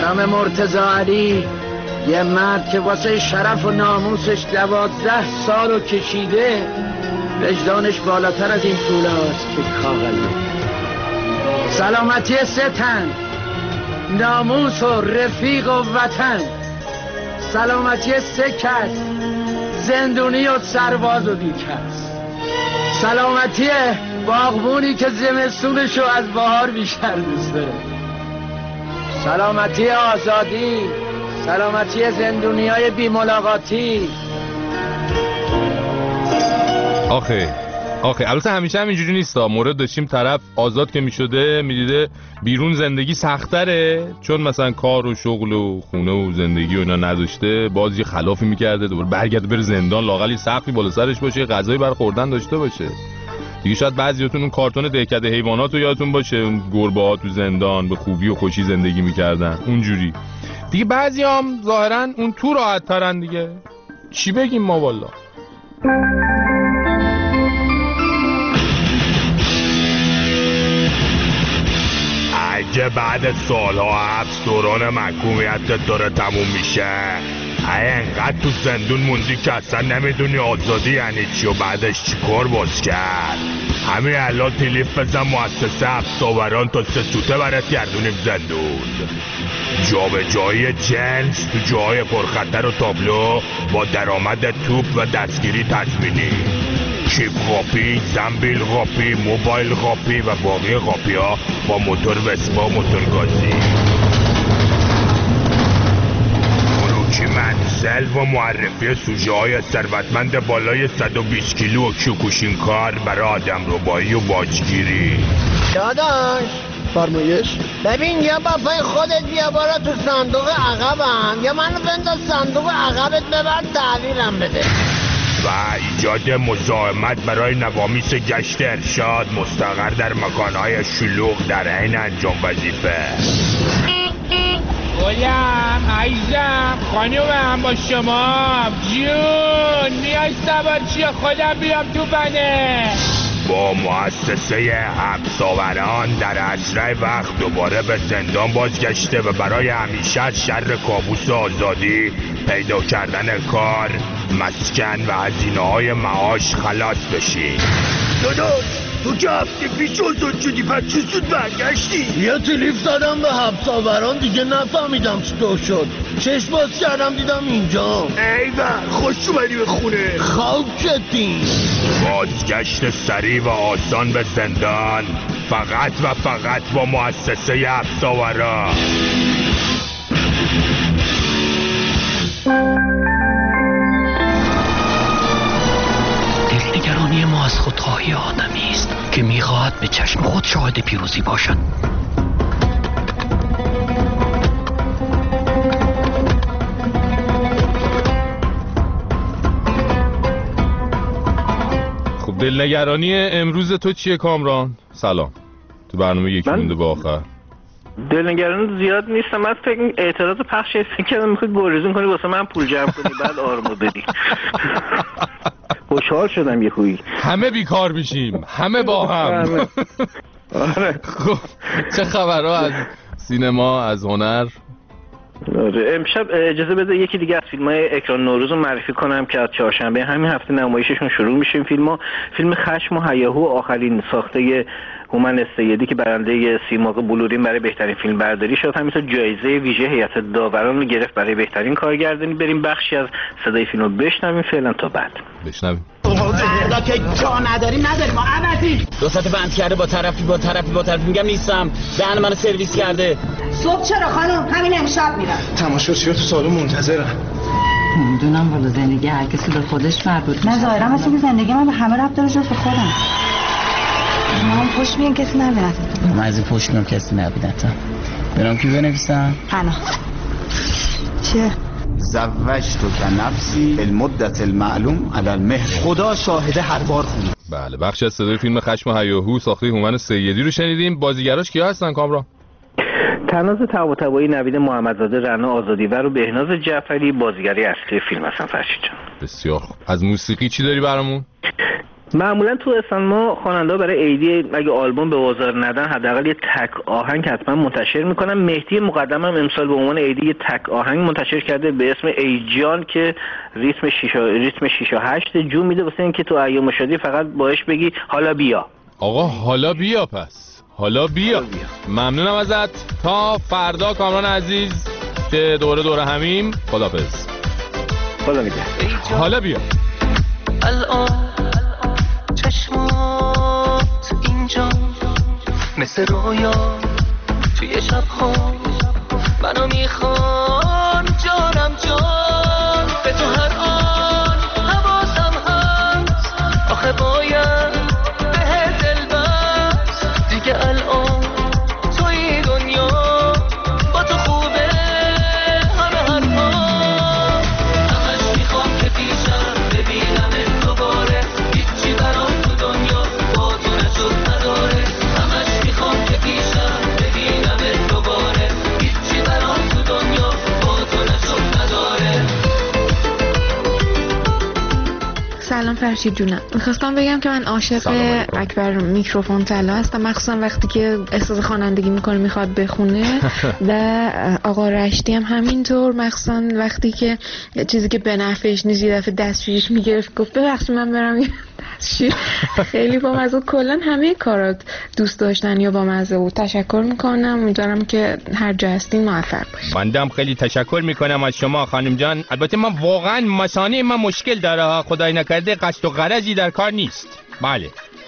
نام مرتضی علی، یه مرد که واسه شرف و ناموسش دوازده سال رو کشیده، وجدانش بالاتر از این پولاست که کاغذه. سلامتی سه تن، ناموس و رفیق و وطن، سلامتی سه کس، زندونی و سرباز و بیکس، سلامتی باغبونی که زمستونشو از بهار بیشتر دوست داره، سلامتی آزادی، سلامتی زندونیای بی ملاقاتی. آخه آخه البته همیشه هم اینجوری نیستا. مورد داشتیم طرف آزاد که میشده میدیده بیرون زندگی سختره، چون مثلا کار و شغل و خونه و زندگی و اینا نداشته، باز یه خلافی میکرده دوباره برگرده بره زندان، لااقل سختی بالا سرش باشه، غذایی برای خوردن داشته باشه دیگه. شاید بعضیاتون اون کارتون دهکده حیوانات رو یادتون باشه، اون گربه ها تو زندان به خوبی و خوشی زندگی میکردن اونجوری دیگه. بعضی هم ظاهرا اون تو راحت ترن دیگه. چی بگیم ما والا. اگه بعد سالها حبس دوران محکومیت داره تموم میشه، انقدر تو زندون موندی که اصلا نمیدونی آزادی یعنی چی و بعدش چی کار باز کرد. همین الان تلیف بزن مؤسسه حبس‌آوران تا سه سوته برات گردونیم زندون. جابجایی جنس تو جاهای پرخطر و تابلو با درآمد توپ و دستگیری تضمینی، کیف قاپی، زنبیل قاپی، موبایل قاپی و باقی قاپی ها با موتور وسپا و موتور گازی. مروکی منزل و معرفی سوژه های ثروتمند بالای صد و بیست کیلو و کیوکوشین کار برای آدم ربایی و باجگیری. داداش فرمایش؟ ببین یا با پای خودت بیا برا تو صندوق عقبم، یا منو بنداز صندوق عقبت ببر تحویلم بده. و ایجاد مزاحمت برای نوامیس گشت ارشاد مستقر در مکانهای شلوغ در حین انجام وظیفه. گلم عزیزم خانومم با شما جون میای سوار چیه خودم بیام تو بنه. با مؤسسه حبس‌آوران در اسرع وقت دوباره به زندان بازگشته و برای همیشه از شر کابوس آزادی، پیدا کردن کار، مسکن و هزینه‌های معاش خلاص بشی. داداش تو که هفته پیش آزاد شدی پس چه زود برگشتی؟ یه تلیف زدم به حبس‌آوران دیگه نفهمیدم چطور شد، چشم باز کردم دیدم اینجا. ایوه خوش اومدی به خونه. خوکتین. بازگشت سریع و آسان به زندان فقط و فقط با مؤسسه حبس‌آوران. دلنگرانی ما از خودخواهی آدمی است که میخواهد به چشم خود شاهد پیروزی باشد. خب دلنگرانی امروز تو چیه کامران؟ سلام. تو برنامه یکی مونده به آخر. دلنگران زیاد نیستم. من فکر اعتراض پخش هستیم که میخوای گریزون کنی واسه من پول جمع کنی بعد آرمو بدی. خوشحال شدم یه خویی. همه بیکار میشیم، همه با هم. آره. خب چه خبرها از سینما، از هنر؟ آره امشب اجازه بده یکی دیگه از فیلم‌های اکران نوروز رو معرفی کنم که از چهارشنبه همین هفته نمایششون شروع میشه. این فیلم‌ها فیلم خشم و هیاهو، آخرین ساخته هومن السیدی که برنده سیمرغ بلورین برای بهترین فیلم برداری شد، همینطور جایزه ویژه هیئت داوران رو گرفت برای بهترین کارگردانی. بریم بخشی از صدای فیلم رو بشنویم فعلا تا بعد. بشنویم. فردا که جا نداریم نداریم ما عبدی دو ساعت بند کرده با طرفی با طرفی با طرفی میگم نیستم، دهن منو سرویس کرده. صبح چرا خانم؟ همین امشب میرم. تماشاچی‌ها تو سالن منتظرن. میدونم والا زندگی هر کسی به خودش مربوط میشه. نه ظاهرا مثل که زندگی من به همه ربط داره جز به خودم. من پشت میام کسی نبیند. من از این پشت میام کسی نبیند. برام کی بنویسم؟ حنا. چیه؟ زوجت که نفسی المدت المعلوم علی المهر. خدا شاهده هر بار خونه. بله بخشی از صدای فیلم خشم و هیاهو ساخته هومن السیدی رو شنیدیم. بازیگراش کیا هستن کامران؟ تناز طباطبایی، نوید محمدزاده، رنا آزادیور و بهناز جعفری بازیگری اصلی فیلم هستن. فرشید جان بسیار خوب. از موسیقی چی داری برامون؟ معمولا تو اسفند ما خواننده برای ایدی اگه آلبوم به بازار ندن حداقل یه تک آهنگ حتما منتشر میکنن. مهدی مقدم هم امسال به عنوان ایدی یه تک آهنگ منتشر کرده به اسم ای جان که ریتم شش ریتم شش و هشت جو میده واسه اینکه تو ایام شادی فقط باهاش بگی حالا بیا. آقا حالا بیا پس حالا بیا, حالا بیا. ممنونم ازت. تا فردا کامران عزیز که دوره دوره همیم. خدافظ. خدا نگهدار. حالا بیا. الان چشمات اینجا مثل رویا توی شب ها منو میخوان جانم جان به تو هر آن حواسم هست آخه باید به دل بست دیگه الان توی دنیا با تو خوبه همه حرفا همش میخوام که پیشم ببینم دوباره هیچی برام تو دنیا با تو نشد نداره همش میخوام که پیشم ببینم دوباره هیچی برام تو دنیا با تو نشد نداره. سلام فرشید جونم، میخواستم بگم که من عاشق اکبر میکروفون طلا هستم، مخصوصا وقتی که احساس خوانندگی میکنه میخواد بخونه و آقا رشدی هم همینطور، مخصوصا وقتی که چیزی که به نفعش نیست یه دفعه دستشویش میگرفت گفت ببخشید من برم دستشویی. خیلی با مزه، کلا همه کارات دوست داشتن یا با مزه بود. تشکر میکنم، امیدوارم که هر جا هستین موفق باشید. بنده هم خیلی تشکر میکنم از شما خانم جان. البته من واقعا مثانه من مشکل داره، خدای نکرده قصد و غرضی در کار نیست. بله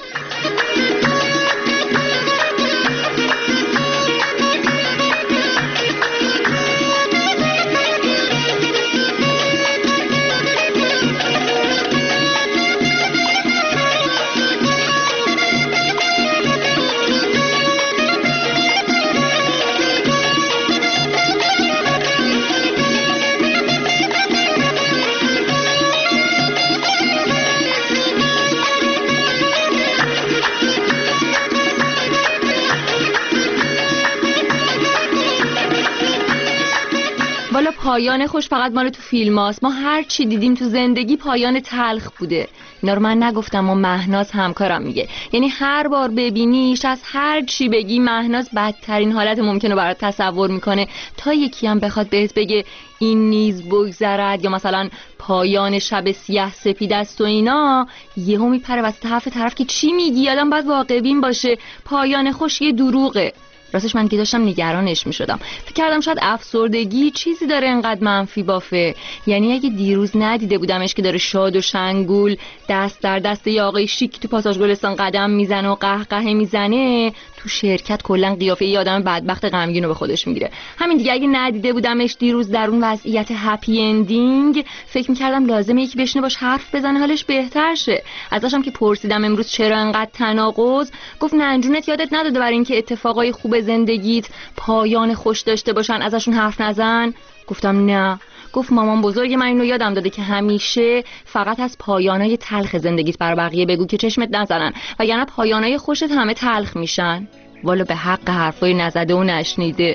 پایان خوش فقط مال تو فیلم هاست. ما هر چی دیدیم تو زندگی پایان تلخ بوده. اینا رو من نگفتم و مهناز همکارم میگه. یعنی هر بار ببینیش از هر چی بگی مهناز بدترین حالت ممکنه برات تصور میکنه تا یکی هم بخواد بهت بگه این نیز بگذرد یا مثلا پایان شب سیاه سپید است و اینا، یهو میپره وسط حرف طرف که چی میگی؟ آدم باید واقع بین باشه. پایان خوش یه دروغه. راستش من که داشتم نگرانش می شدم، فکر کردم شاید افسردگی چیزی داره انقدر منفی بافه. یعنی اگه دیروز ندیده بودمش که داره شاد و شنگول دست در دست یه آقای شیک تو پاساژ گلستان قدم میزنه و قهقه میزنه، تو شرکت کلا قیافه یه آدم بدبخت غمگین رو به خودش میگیره. همین دیگه اگه ندیده بودمش دیروز در اون وضعیت هپی اندینگ، فکر میکردم لازمه یکی بشینه باش حرف بزنه حالش بهتر شه. ازشم که پرسیدم امروز چرا انقدر تناقض، گفت ننجونت یادت نداده برای اینکه اتفاقای خوب زندگیت پایان خوش داشته باشن ازشون حرف نزن؟ گفتم نه. گفت مامان بزرگ من اینو یادم داده که همیشه فقط از پایانای تلخ زندگیت بر بقیه بگو که چشمت نزنن، وگرنه پایانای خوشت همه تلخ میشن. والا به حق حرفای نزده و نشنیده.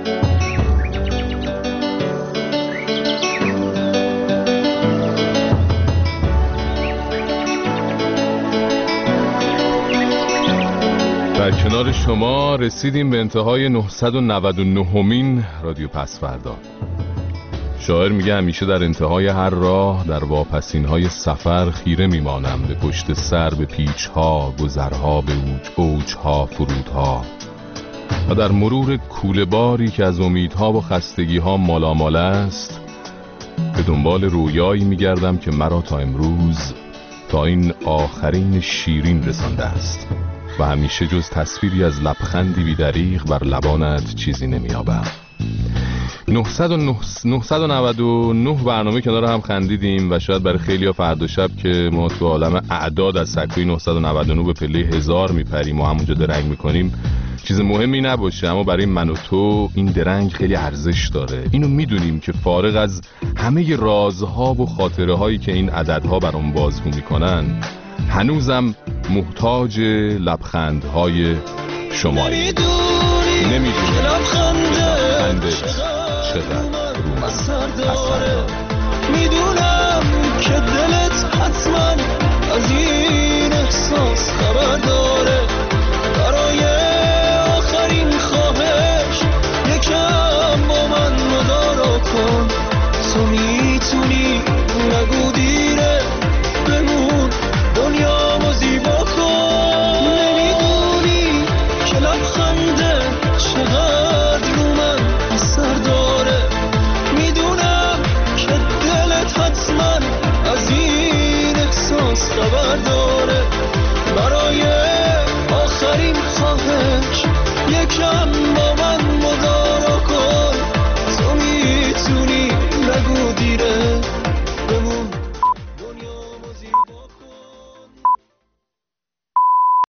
در کنار شما رسیدیم به انتهای نهصد و نود و نهمین رادیو پس‌فردا. شاعر میگه همیشه در انتهای هر راه در واپسین‌های سفر خیره میمانم به پشت سر، به پیچ‌ها، گذرها، به اوج‌ها، فرودها و در مرور کوله باری که از امیدها و خستگی‌ها مالامال است به دنبال رویایی میگردم که مرا تا امروز تا این آخرین شیرین رسانده است و همیشه جز تصویری از لبخندی بی‌دریغ بر لبانت چیزی نمی‌یابم. نهصد و نود و نه برنامه کنار هم خندیدیم و شاید برای خیلی ها فردا شب که ما تو عالم اعداد از سکوی نهصد و نود و نه به پله هزار میپریم و همونجا درنگ میکنیم چیز مهمی نباشه، اما برای من و تو این درنگ خیلی ارزش داره. اینو میدونیم که فارغ از همه رازها و خاطره هایی که این عددها برام بازگو میکنن، هنوزم محتاج لبخندهای شمایی. نمیدونی لبخندت چقدر رو اثر داره، میدونم که دلت حتما از این رقصان